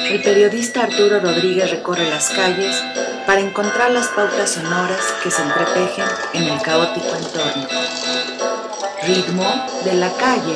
El periodista Arturo Rodríguez recorre las calles para encontrar las pautas sonoras que se entretejen en el caótico entorno. Ritmo de la calle.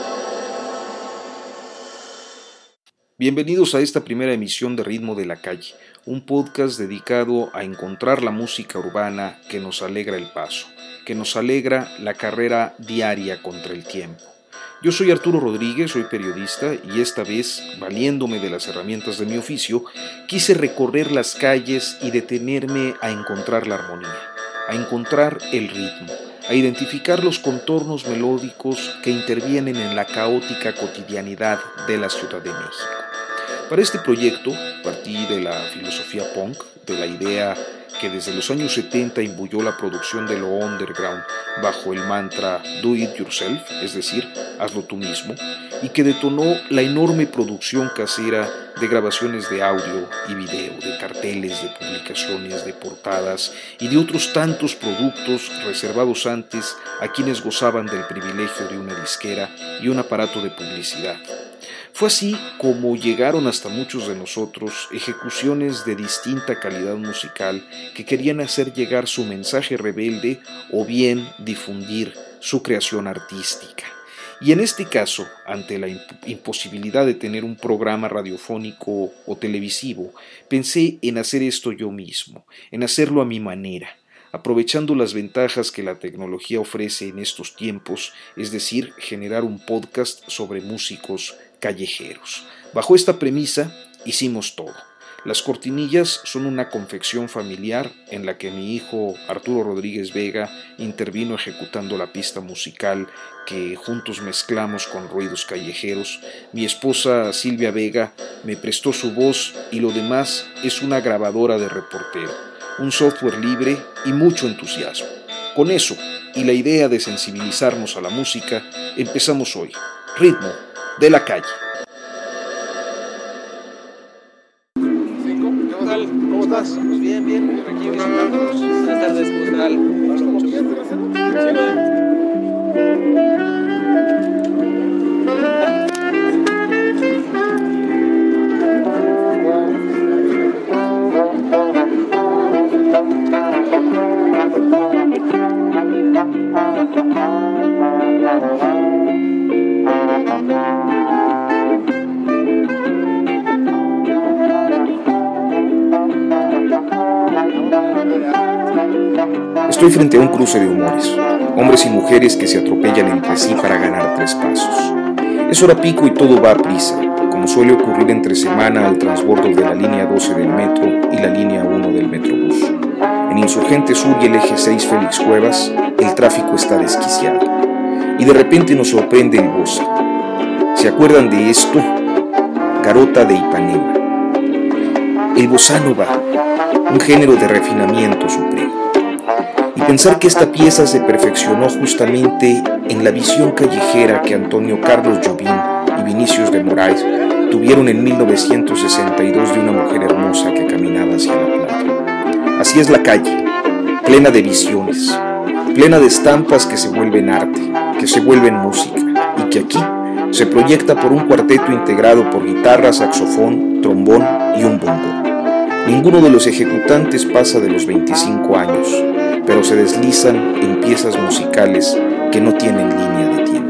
Bienvenidos a esta primera emisión de Ritmo de la Calle, un podcast dedicado a encontrar la música urbana que nos alegra el paso, que nos alegra la carrera diaria contra el tiempo. Yo soy Arturo Rodríguez, soy periodista y esta vez, valiéndome de las herramientas de mi oficio, quise recorrer las calles y detenerme a encontrar la armonía, a encontrar el ritmo, a identificar los contornos melódicos que intervienen en la caótica cotidianidad de la Ciudad de México. Para este proyecto partí de la filosofía punk, de la idea que desde los años 70 imbuyó la producción de lo underground bajo el mantra Do It Yourself, es decir, hazlo tú mismo, y que detonó la enorme producción casera de grabaciones de audio y video, de carteles, de publicaciones, de portadas y de otros tantos productos reservados antes a quienes gozaban del privilegio de una disquera y un aparato de publicidad. Fue así como llegaron hasta muchos de nosotros ejecuciones de distinta calidad musical que querían hacer llegar su mensaje rebelde o bien difundir su creación artística. Y en este caso, ante la imposibilidad de tener un programa radiofónico o televisivo, pensé en hacer esto yo mismo, en hacerlo a mi manera, aprovechando las ventajas que la tecnología ofrece en estos tiempos, es decir, generar un podcast sobre músicos callejeros. Bajo esta premisa, hicimos todo. Las cortinillas son una confección familiar en la que mi hijo Arturo Rodríguez Vega intervino ejecutando la pista musical que juntos mezclamos con ruidos callejeros. Mi esposa Silvia Vega me prestó su voz y lo demás es una grabadora de reportero, un software libre y mucho entusiasmo. Con eso y la idea de sensibilizarnos a la música, empezamos hoy. Ritmo de la calle. ¿Cómo estás? Pues bien. Aquí visitándonos. Buenas tardes, ¿cómo Estoy frente a un cruce de humores, hombres y mujeres que se atropellan entre sí para ganar 3 pasos. Es hora pico y todo va a prisa, como suele ocurrir entre semana al transbordo de la línea 12 del metro y la línea 1 del Metrobús. En Insurgente Sur y el eje 6 Félix Cuevas, el tráfico está desquiciado. Y de repente nos sorprende el bossa. ¿Se acuerdan de esto? Garota de Ipanema. El bossa nova, un género de refinamiento supremo. Y pensar que esta pieza se perfeccionó justamente en la visión callejera que Antonio Carlos Jobim y Vinicius de Moraes tuvieron en 1962 de una mujer hermosa que caminaba hacia la playa. Así es la calle, plena de visiones, plena de estampas que se vuelven arte, que se vuelven música, y que aquí se proyecta por un cuarteto integrado por guitarra, saxofón, trombón y un bongo. Ninguno de los ejecutantes pasa de los 25 años, pero se deslizan en piezas musicales que no tienen línea de tiempo.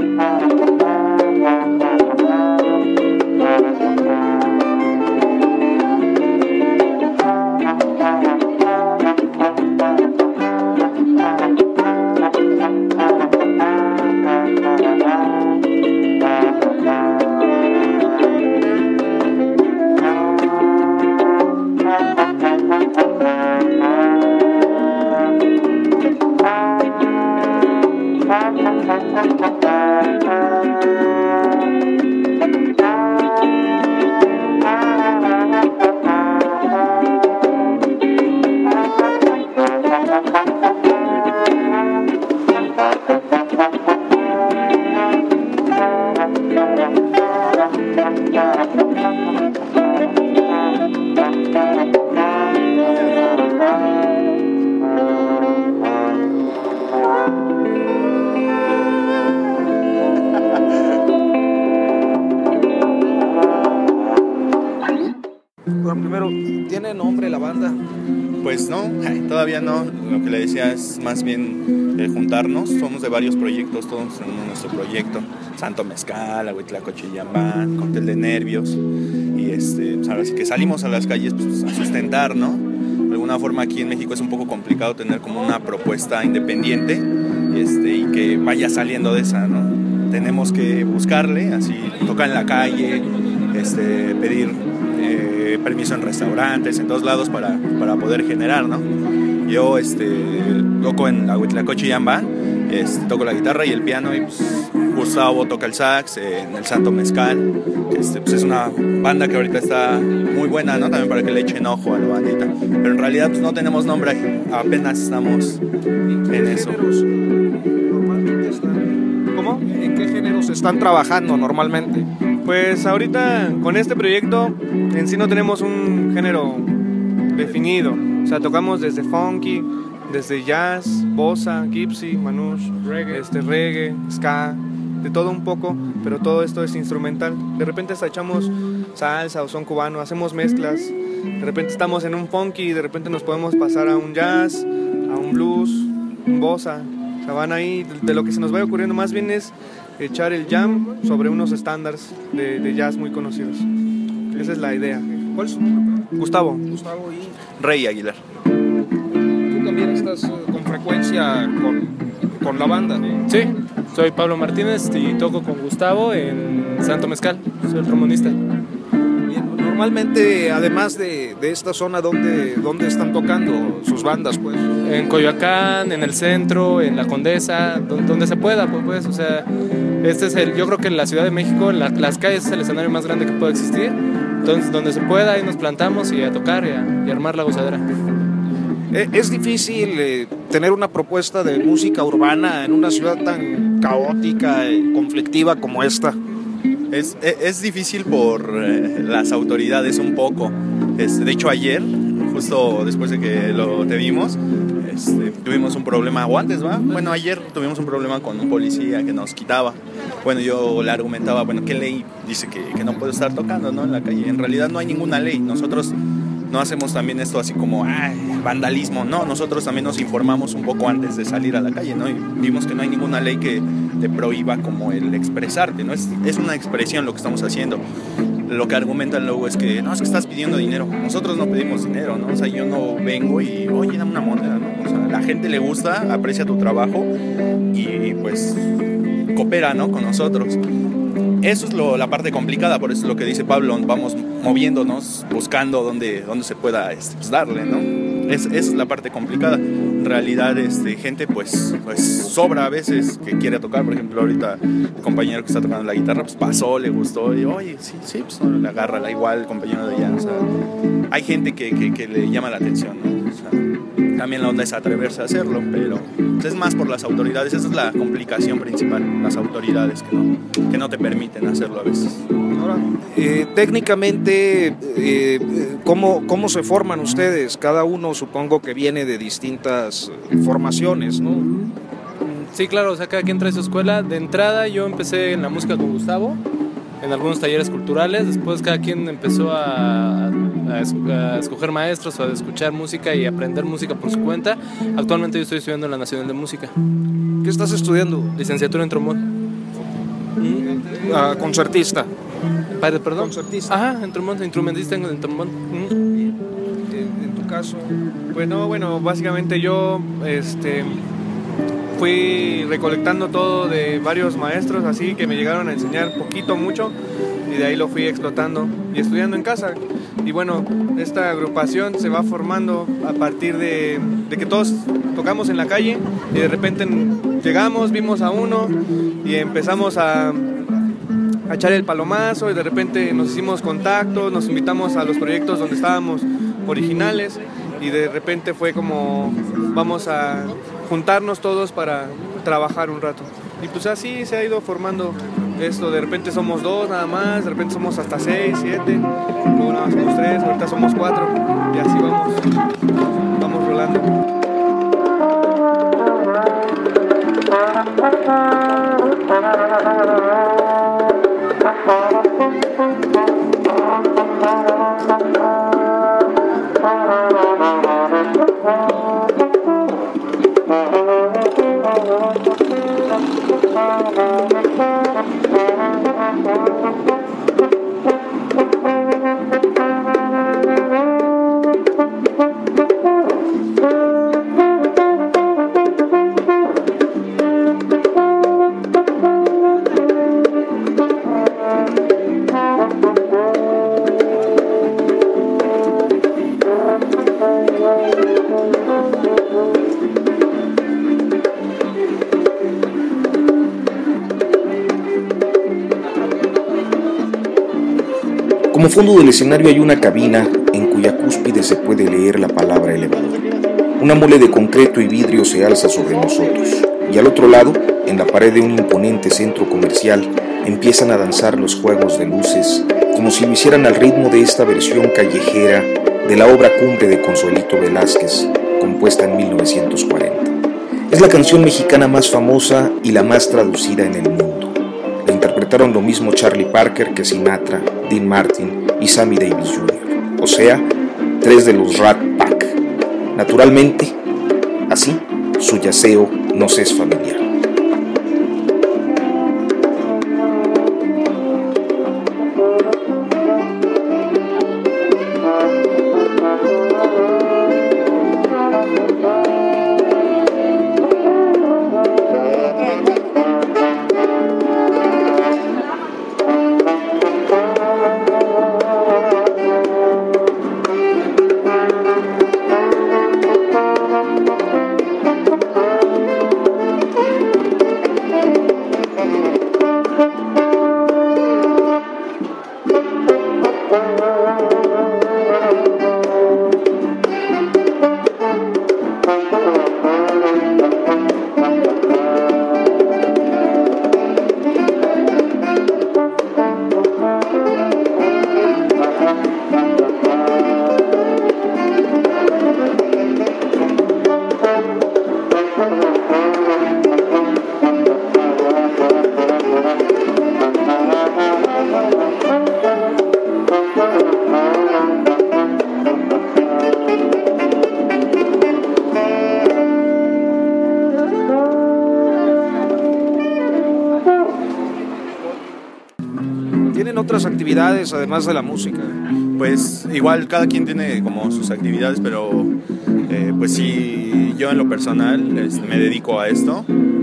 Primero, ¿tiene nombre la banda? Pues no, todavía no. Lo que le decía es más bien juntarnos. Somos de varios proyectos, todos en nuestro proyecto. Santo Mezcal, Ahuitlacoche Yambán, Cóctel de Nervios. Y pues ahora sí que salimos a las calles pues, a sustentar, ¿no? De alguna forma aquí en México es un poco complicado tener como una propuesta independiente y que vaya saliendo de esa, ¿no? Tenemos que buscarle, así tocar en la calle, pedir permiso en restaurantes, en todos lados para poder generar, ¿no? Yo toco en Ahuitlacoche Yambán, toco la guitarra y el piano y pues, Gustavo toca el sax en el Santo Mezcal, pues es una banda que ahorita está muy buena, ¿no? También para que le echen ojo a la bandita, pero en realidad pues no tenemos nombre, apenas estamos en eso. ¿Cómo? ¿En qué géneros están trabajando normalmente? Pues ahorita con este proyecto en sí no tenemos un género definido, o sea, tocamos desde funky, desde jazz, bossa, gypsy, manouche, reggae, ska, de todo un poco, pero todo esto es instrumental. De repente hasta echamos salsa o son cubano, hacemos mezclas, de repente estamos en un funky y de repente nos podemos pasar a un jazz, a un blues, un bossa, o sea, van ahí, de lo que se nos vaya ocurriendo, más bien es echar el jam sobre unos estándares de jazz muy conocidos. Esa es la idea. ¿Cuál es su nombre? Gustavo y Rey Aguilar. tú también estás con frecuencia con la banda. Sí, soy Pablo Martínez y toco con Gustavo en Santo Mezcal, soy el trombonista. Bien, normalmente, además de esta zona, ¿dónde están tocando sus bandas, pues? En Coyoacán, en el centro, en la Condesa, donde se pueda, pues, o sea, yo creo que en la Ciudad de México, las calles es el escenario más grande que puede existir, entonces donde se pueda, ahí nos plantamos y a tocar y a armar la gozadera. Es difícil tener una propuesta de música urbana en una ciudad tan caótica y conflictiva como esta. Es difícil por las autoridades un poco. De hecho ayer, justo después de que te vimos, tuvimos un problema, o antes, ¿va? Bueno, ayer tuvimos un problema con un policía que nos quitaba. Bueno, yo le argumentaba, ¿qué ley dice que no puedo estar tocando, ¿no? En la calle? En realidad no hay ninguna ley. Nosotros no hacemos también esto así como vandalismo, no, nosotros también nos informamos un poco antes de salir a la calle, ¿no? Y vimos que no hay ninguna ley que te prohíba como el expresarte, ¿no? Es una expresión lo que estamos haciendo. Lo que argumentan luego es que estás pidiendo dinero. Nosotros no pedimos dinero, ¿no? O sea, yo no vengo y, oye, dame una moneda, ¿no? O sea, la gente le gusta, aprecia tu trabajo y pues coopera, ¿no? Con nosotros. Eso es la parte complicada, por eso es lo que dice Pablo, vamos moviéndonos, buscando dónde se pueda pues darle, ¿no? Esa es la parte complicada. En realidad, gente pues sobra a veces que quiere tocar. Por ejemplo, ahorita el compañero que está tocando la guitarra, pues pasó, le gustó, y oye, sí, pues no, le agarra, igual el compañero de allá. O sea, hay gente que le llama la atención, ¿no? O sea, también la onda es atreverse a hacerlo, pero es más por las autoridades. Esa es la complicación principal, las autoridades que no te permiten hacerlo a veces. Ahora, técnicamente, ¿cómo se forman ustedes? Cada uno supongo que viene de distintas formaciones, ¿no? Sí, claro, o sea, cada quien trae su escuela. De entrada yo empecé en la música con Gustavo, en algunos talleres culturales. Después cada quien empezó a escoger maestros, a escuchar música y aprender música por su cuenta. Actualmente yo estoy estudiando en la Nacional de Música. ¿Qué estás estudiando? Licenciatura en trombón. concertista. Perdón. Concertista. Ajá, en trombón, instrumentista en trombón. En tu caso. Bueno, básicamente yo fui recolectando todo de varios maestros así que me llegaron a enseñar poquito, mucho, y de ahí lo fui explotando y estudiando en casa. Y bueno, esta agrupación se va formando a partir de que todos tocamos en la calle y de repente llegamos, vimos a uno y empezamos a echar el palomazo, y de repente nos hicimos contactos, nos invitamos a los proyectos donde estábamos originales, y de repente fue como vamos a juntarnos todos para trabajar un rato. Y pues así se ha ido formando esto. De repente somos 2 nada más, de repente somos hasta 6, 7, luego nada más somos 3, ahorita somos 4, y así vamos rolando. Como fondo del escenario hay una cabina en cuya cúspide se puede leer la palabra elevador. Una mole de concreto y vidrio se alza sobre nosotros, y al otro lado, en la pared de un imponente centro comercial, empiezan a danzar los juegos de luces, como si lo hicieran al ritmo de esta versión callejera de la obra cumbre de Consuelito Velázquez, compuesta en 1940. Es la canción mexicana más famosa y la más traducida en el mundo. La interpretaron lo mismo Charlie Parker que Sinatra, Dean Martin y Sammy Davis Jr., o sea, 3 de los Rat Pack. Naturalmente, así, su yaceo nos es familiar. ¿Tienen otras actividades además de la música? Pues igual cada quien tiene como sus actividades, pero pues sí, yo en lo personal me dedico a esto.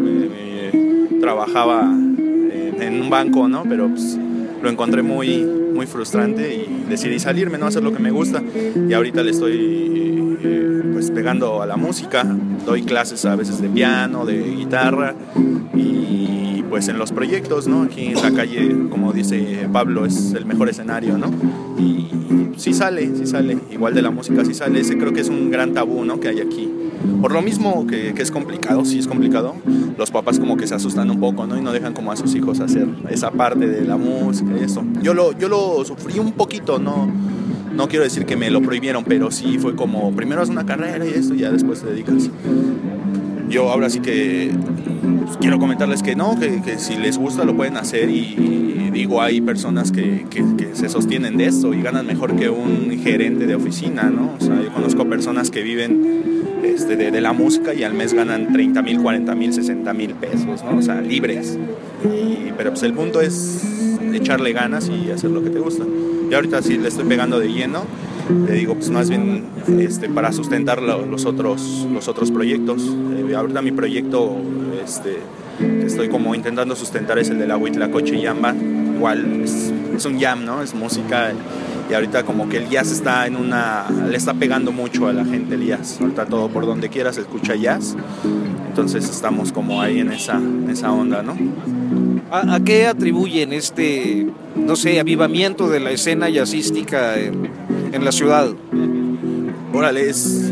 Trabajaba en un banco, ¿no? Pero pues, lo encontré muy frustrante y decidí salirme, ¿no? Hacer lo que me gusta, y ahorita le estoy pues pegando a la música. Doy clases a veces de piano, de guitarra, y pues en los proyectos, ¿no? Aquí en la calle, como dice Pablo, es el mejor escenario, ¿no? Y sí sale, igual de la música sí sale. Ese creo que es un gran tabú, ¿no? Que hay aquí. Por lo mismo que es complicado, sí es complicado, los papás como que se asustan un poco, ¿no? Y no dejan como a sus hijos hacer esa parte de la música y eso. Yo lo sufrí un poquito, no quiero decir que me lo prohibieron, pero sí fue como, primero haz una carrera y esto, y ya después te dedicas. Yo ahora sí que pues, quiero comentarles que no, que si les gusta lo pueden hacer y digo, hay personas que se sostienen de esto y ganan mejor que un gerente de oficina, ¿no? O sea, yo conozco personas que viven de la música y al mes ganan 30,000, 40,000, 60,000 pesos, ¿no? O sea, libres. Pero pues el punto es echarle ganas y hacer lo que te gusta. Y ahorita sí le estoy pegando de lleno, te digo, pues más bien para sustentar los otros proyectos. Ahorita mi proyecto que estoy como intentando sustentar es el de la Huitlacoche Jam Band. Igual es un jam, ¿no? Es música. Y ahorita como que el jazz le está pegando mucho a la gente el jazz. Ahorita todo por donde quiera se escucha jazz. Entonces estamos como ahí en esa onda, ¿no? ¿A qué atribuyen no sé, avivamiento de la escena jazzística en la ciudad? Órale,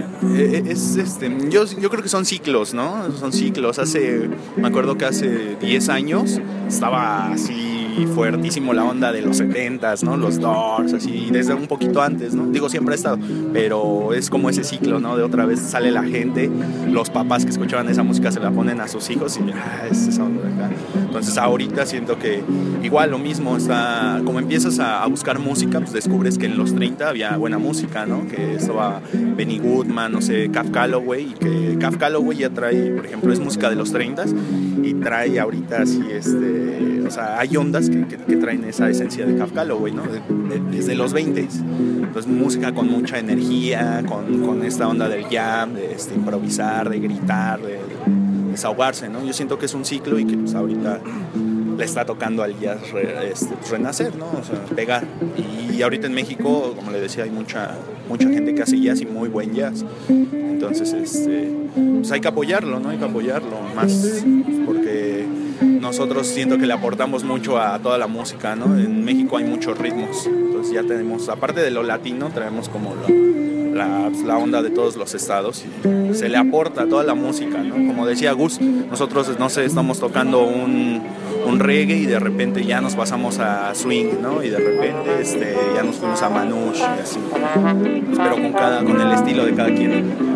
yo creo que son ciclos, ¿no? Son ciclos. Me acuerdo que hace 10 años estaba así fuertísimo la onda de los 70s, ¿no? Los Doors, así, desde un poquito antes, ¿no? Digo, siempre ha estado, pero es como ese ciclo, ¿no? De otra vez sale la gente, los papás que escuchaban esa música se la ponen a sus hijos y es esa onda de acá. Entonces ahorita siento que igual lo mismo, como empiezas a buscar música, pues descubres que en los 30 había buena música, ¿no? Que estaba Benny Goodman, no sé, Cab Calloway, y que Cab Calloway ya trae, por ejemplo, es música de los 30s y trae ahorita así, o sea, hay ondas que traen esa esencia de Cab Calloway, ¿no? Desde los 20s. Entonces música con mucha energía, con esta onda del jam, de improvisar, de gritar, de desahogarse, ¿no? Yo siento que es un ciclo y que pues ahorita le está tocando al jazz renacer, ¿no? O sea, pegar. Y ahorita en México, como le decía, hay mucha gente que hace jazz y muy buen jazz. Entonces, pues hay que apoyarlo, ¿no? Hay que apoyarlo más porque nosotros siento que le aportamos mucho a toda la música, ¿no? En México hay muchos ritmos. Entonces ya tenemos, aparte de lo latino, traemos como la onda de todos los estados y se le aporta a toda la música, ¿no? Como decía Gus, nosotros, no sé, estamos tocando un reggae y de repente ya nos pasamos a swing, ¿no? Y de repente ya nos fuimos a manouche y así, pero con el estilo de cada quien.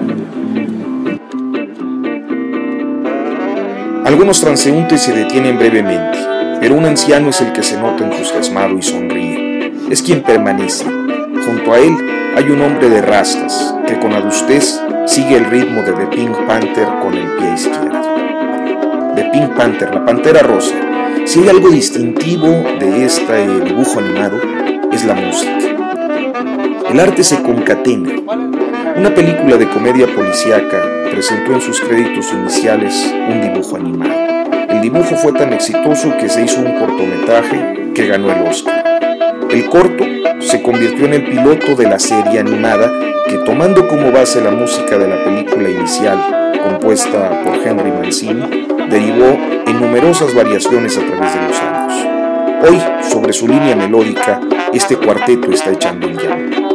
Algunos transeúntes se detienen brevemente, pero un anciano es el que se nota entusiasmado y sonríe. Es quien permanece. Junto a él hay un hombre de rastas que con adustez sigue el ritmo de The Pink Panther con el pie izquierdo. The Pink Panther, la pantera rosa. Si hay algo distintivo de este dibujo animado, es la música. El arte se concatena. Una película de comedia policíaca presentó en sus créditos iniciales un dibujo animado. El dibujo fue tan exitoso que se hizo un cortometraje que ganó el Oscar. El corto se convirtió en el piloto de la serie animada que, tomando como base la música de la película inicial, compuesta por Henry Mancini, derivó en numerosas variaciones a través de los años. Hoy, sobre su línea melódica, este cuarteto está echando el llanto.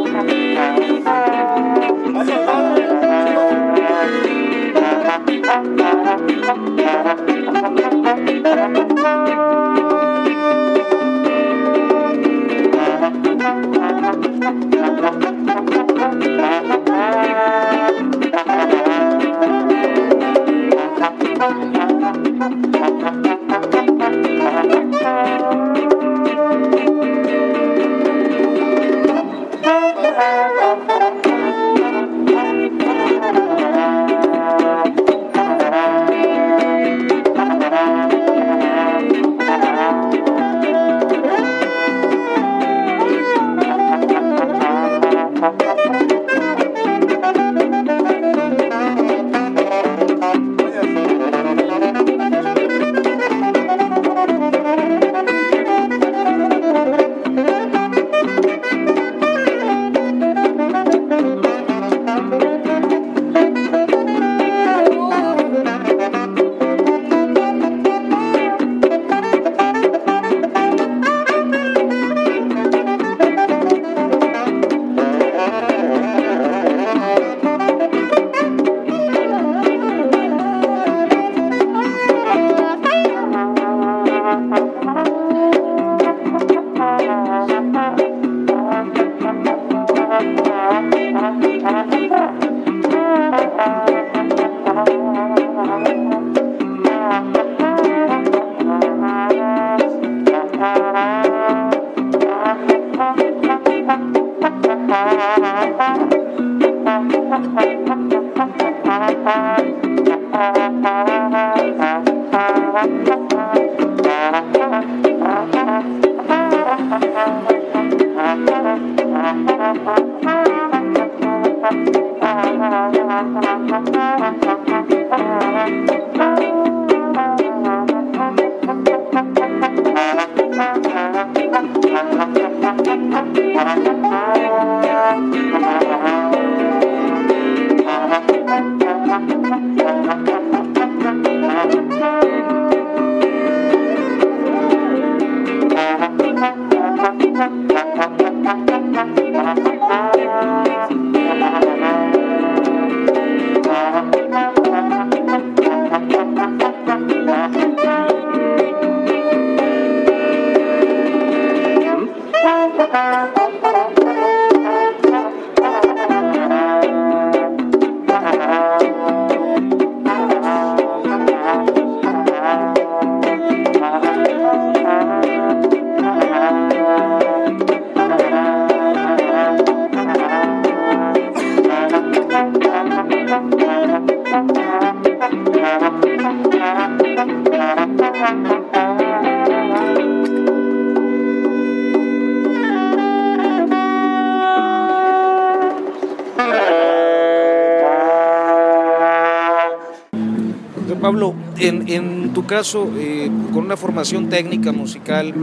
Pablo, en tu caso, con una formación técnica musical,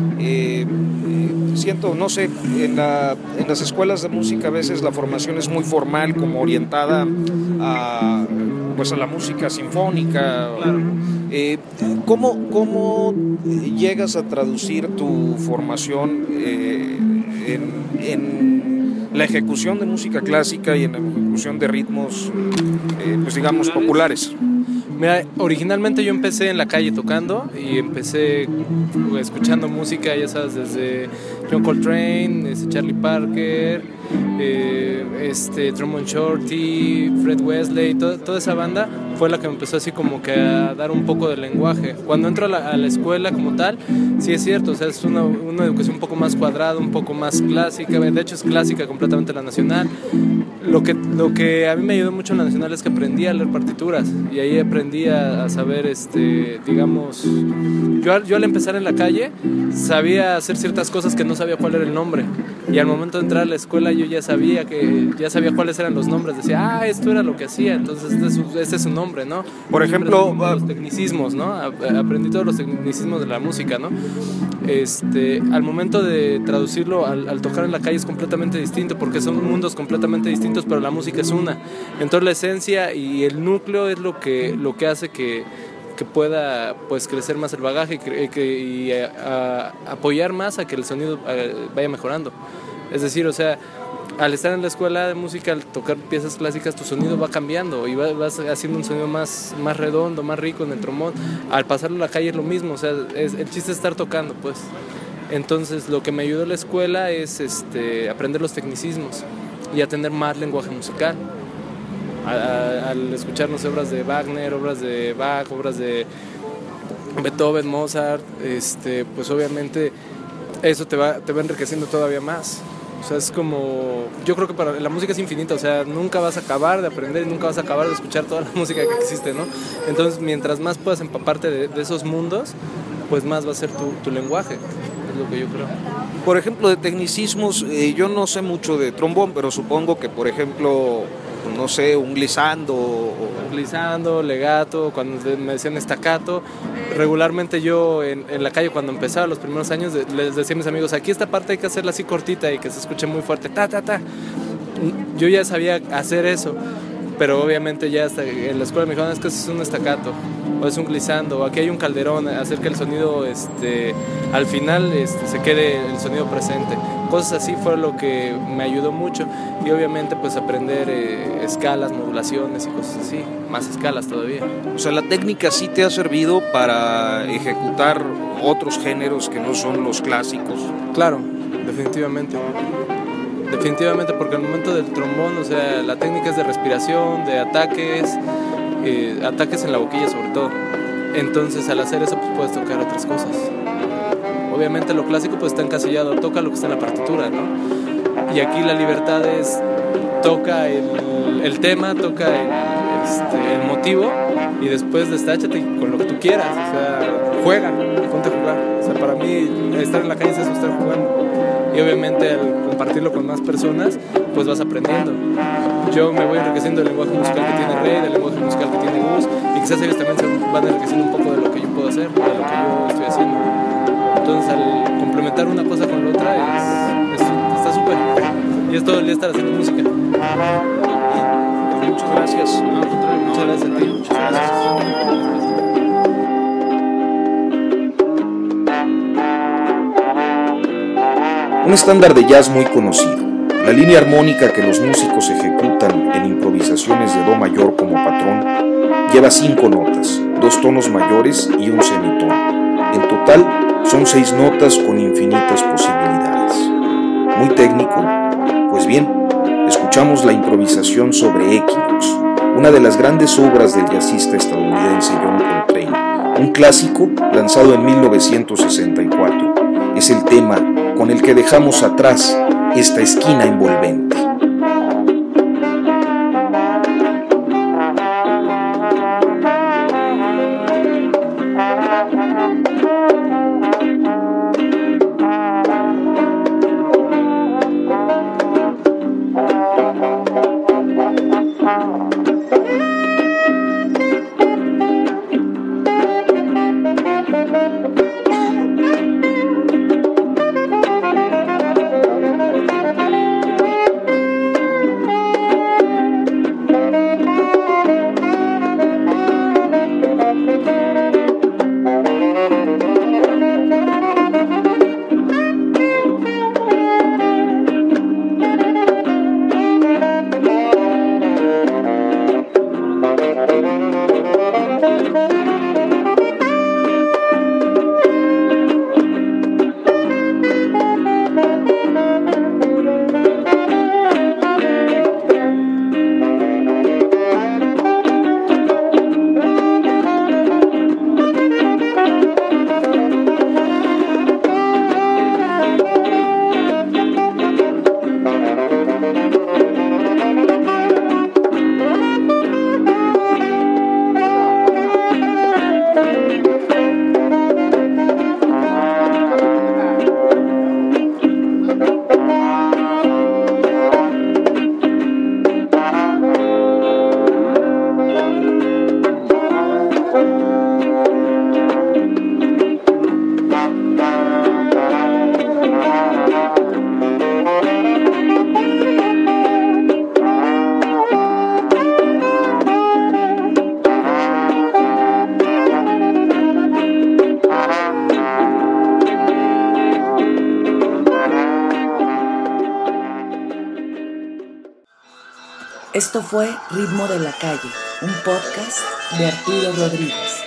siento, no sé, en las escuelas de música a veces la formación es muy formal, como orientada a la música sinfónica. Claro. ¿Cómo llegas a traducir tu formación en la ejecución de música clásica y en la ejecución de ritmos, digamos, populares? Mira, originalmente yo empecé en la calle tocando y empecé escuchando música, ya sabes, desde John Coltrane, Charlie Parker, Drummond Shorty, Fred Wesley, toda esa banda fue la que me empezó así como que a dar un poco de lenguaje. Cuando entro a la escuela como tal, sí es cierto, o sea, es una educación un poco más cuadrada, un poco más clásica, de hecho es clásica completamente la nacional. Lo que a mí me ayudó mucho en la nacional es que aprendí a leer partituras y ahí aprendí a saber, digamos, yo al empezar en la calle sabía hacer ciertas cosas que no sabía cuál era el nombre, y al momento de entrar a la escuela yo ya sabía cuáles eran los nombres, decía, esto era lo que hacía, entonces este es su nombre, ¿no? Por ejemplo, los tecnicismos, ¿no? Aprendí todos los tecnicismos de la música, ¿no? Al momento de traducirlo al tocar en la calle es completamente distinto, porque son mundos completamente distintos, pero la música es una. Entonces la esencia y el núcleo es lo que hace que pueda, pues, crecer más el bagaje y apoyar más a que el sonido vaya mejorando. Es decir, o sea, al estar en la escuela de música, al tocar piezas clásicas, tu sonido va cambiando y vas haciendo un sonido más redondo, más rico en el trombón. Al pasarlo a la calle es lo mismo, o sea, el chiste es estar tocando, pues. Entonces, lo que me ayudó la escuela es aprender los tecnicismos y a tener más lenguaje musical. Al escuchar, no sé, obras de Wagner, obras de Bach, obras de Beethoven, Mozart, pues obviamente eso te va enriqueciendo todavía más. O sea, es como, yo creo que para la música es infinita, o sea, nunca vas a acabar de aprender y nunca vas a acabar de escuchar toda la música que existe, ¿no? Entonces, mientras más puedas empaparte de esos mundos, pues más va a ser tu lenguaje, es lo que yo creo. Por ejemplo, de tecnicismos, yo no sé mucho de trombón, pero supongo que, por ejemplo, no sé, un glissando, legato, cuando me decían staccato, regularmente yo en la calle cuando empezaba los primeros años les decía a mis amigos, aquí esta parte hay que hacerla así cortita y que se escuche muy fuerte, ta, ta, ta. Yo ya sabía hacer eso, pero obviamente ya hasta en la escuela me dijeron, es que eso es un staccato, o es un glissando, o aquí hay un calderón, hacer que el sonido al final se quede el sonido presente. Cosas así fue lo que me ayudó mucho, y obviamente pues aprender escalas, modulaciones y cosas así, más escalas todavía. O sea, la técnica sí te ha servido para ejecutar otros géneros que no son los clásicos. Claro, definitivamente, porque al momento del trombón, o sea, la técnica es de respiración, de ataques en la boquilla sobre todo. Entonces al hacer eso pues puedes tocar otras cosas. Obviamente lo clásico pues está encasillado, toca lo que está en la partitura, ¿no? Y aquí la libertad es, toca el tema, toca el motivo, y después destáchate con lo que tú quieras, o sea, juega, ponte a jugar. O sea, para mí estar en la calle es eso, estar jugando. Y obviamente al compartirlo con más personas, pues vas aprendiendo. Yo me voy enriqueciendo del lenguaje musical que tiene Rey, del lenguaje musical que tiene Gus, y quizás ellos también se van enriqueciendo un poco de lo que yo puedo hacer, de lo que yo estoy haciendo. Entonces al complementar una cosa con la otra está súper. Y es todo el día estar haciendo música. Muchas gracias. Muchas gracias a ti. Muchas gracias. Un estándar de jazz muy conocido, la línea armónica que los músicos ejecutan en improvisaciones de do mayor como patrón, lleva 5 notas, 2 tonos mayores y un semitono. En total, son 6 notas con infinitas posibilidades. Muy técnico. Pues bien, escuchamos la improvisación sobre Equinox, una de las grandes obras del jazzista estadounidense John Coltrane, un clásico lanzado en 1964. Es el tema con el que dejamos atrás esta esquina envolvente. Esto fue Ritmo de la Calle, un podcast de Arturo Rodríguez.